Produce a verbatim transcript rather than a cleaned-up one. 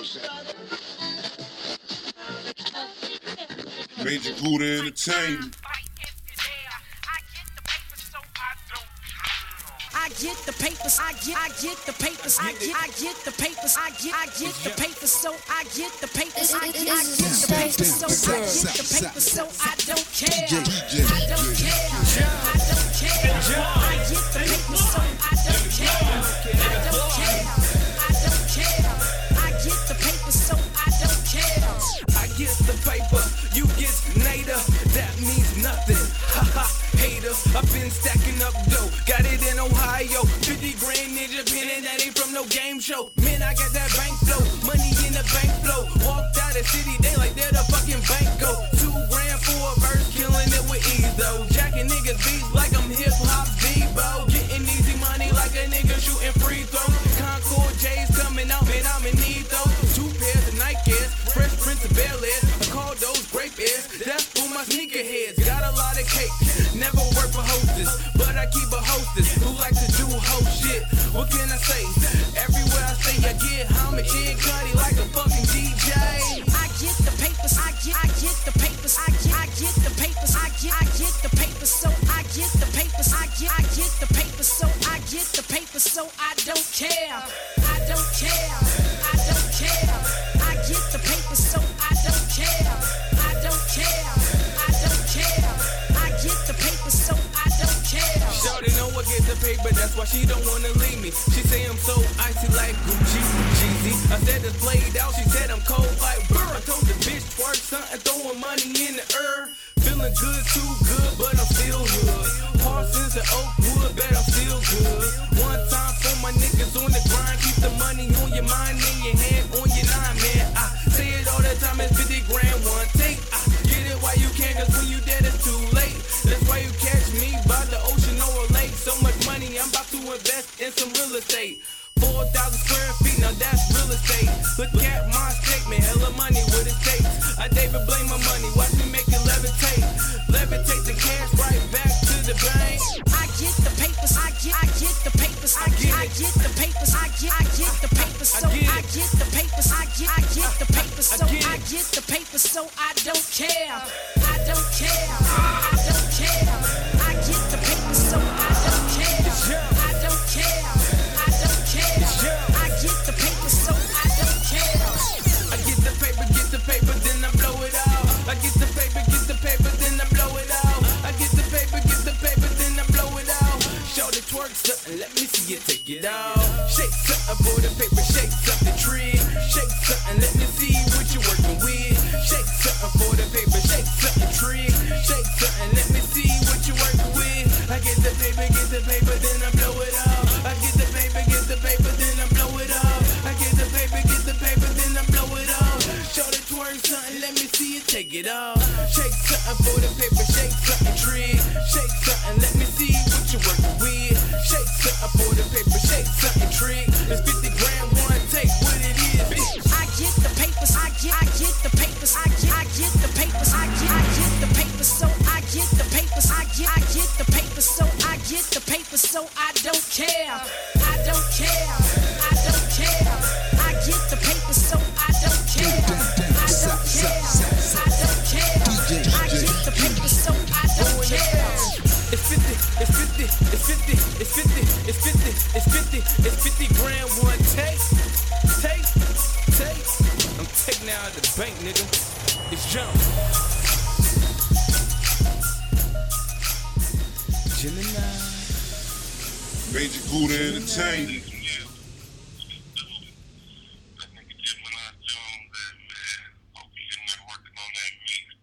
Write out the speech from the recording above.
Major Gouda Entertainment. I get the papers, I get, I get the papers, I get, I get the papers, I get, I get the papers, so I get the papers, I get, I get the papers, so I get the papers, so I don't care, I don't care, I don't care, I get the papers, so I don't care, I don't care, I don't care, I get the papers, so I don't care. I get the paper, you get nader, that means nothing, haha, hater, I've been stacking up dough, got it in Ohio, fifty grand ninja penny, that ain't from no game show, man I got that bank flow, money in the bank flow, walked out of city, they like they're the fucking bank go, two grand for a verse, killing it with ease though, jacking niggas beats like I'm hip hop Debo, getting easy money like a nigga shooting free throws, Concord J's coming out, man I'm in need though, two pairs of Nikes, Fresh Prince of Bel-Air, I call those grape airs, that's for my sneakerheads, got a lot of cake, never work for hostess, but I keep a hostess, who like to do whole shit, what can I say, everywhere I say I get homage, Kid Cudi like a fucking D J. I get the papers, I get, I get the papers, I get, I get the papers, I get, I get the papers, so I get the papers, I get, I get the papers, so I get the papers, so I don't care, I don't care, I don't care, I get the papers, so I don't care, I don't care, I don't care, I get the papers, so I don't care. Shawty know I get the paper, that's why she don't wanna leave me. She say I'm so icy like Gucci, Jeezy. I said it's played out, she said I'm cold like burr. I told the bitch twerk something, throwing money in the air. Feeling good, too good, but I'm still good. Parsons and Oakwood, bet I'm still good. One time for my niggas on the grind, keep the money on your mind, in your hand, on your nine, man. I say it all the time, it's fifty grand, one take. I get it while you can, cause when you dead it's too late. That's why you catch me by the ocean or a lake. So much money, I'm about to invest in some real estate. four thousand square feet, now that's real estate. Look at my statement, hella money, what it takes. I David blame my money, watch me make it levitate. Levitate the cash right back to the bank. I get the papers, I get, I get the papers, I get, I get the papers, I get, I get the papers, so I get the papers, I get, I get the papers, so I get the papers, so I don't care, I don't care, I don't care, I get the papers, so I don't care, I don't care, I don't care, I get the papers, so I don't care. I get the paper, get the paper, then I blow it out. I get the paper, get the paper, then I blow it out. I get the paper, get the paper, then I blow it out. Show the twerk something, let me see you take it out. Shake something for the paper, shake something tree. Shake something, let me see what you working with. Shake something for the paper, shake something tree. Shake something, let me see what you working with. I get the paper, get the paper, then I blow it out. I get the paper, get the paper, then I blow it out. I get the paper, get the paper, then I blow it out. Show the twerk something, let me see you take it off. Shake something for the paper, shake something tree. Shake something, let me see what you working with. Shake something for the paper, shake something tree. It's fifty grand, one take, what it is, bitch. I get the papers, I get, I get the papers, I get, I get the papers, I get, I get the papers, so I get the papers, I get, I get the papers, so I get the papers, so I don't care, I don't care, I don't care, I get the papers, so I don't care, I don't care, I don't care, I get the papers, so I don't care. It's fifty, it's fifty, it's fifty, it's fifty, it's fifty, it's fifty, it's fifty grand, one take, take, take. I'm taking out of the bank, nigga. It's jump. Gemini. Major Gouda Entertainment.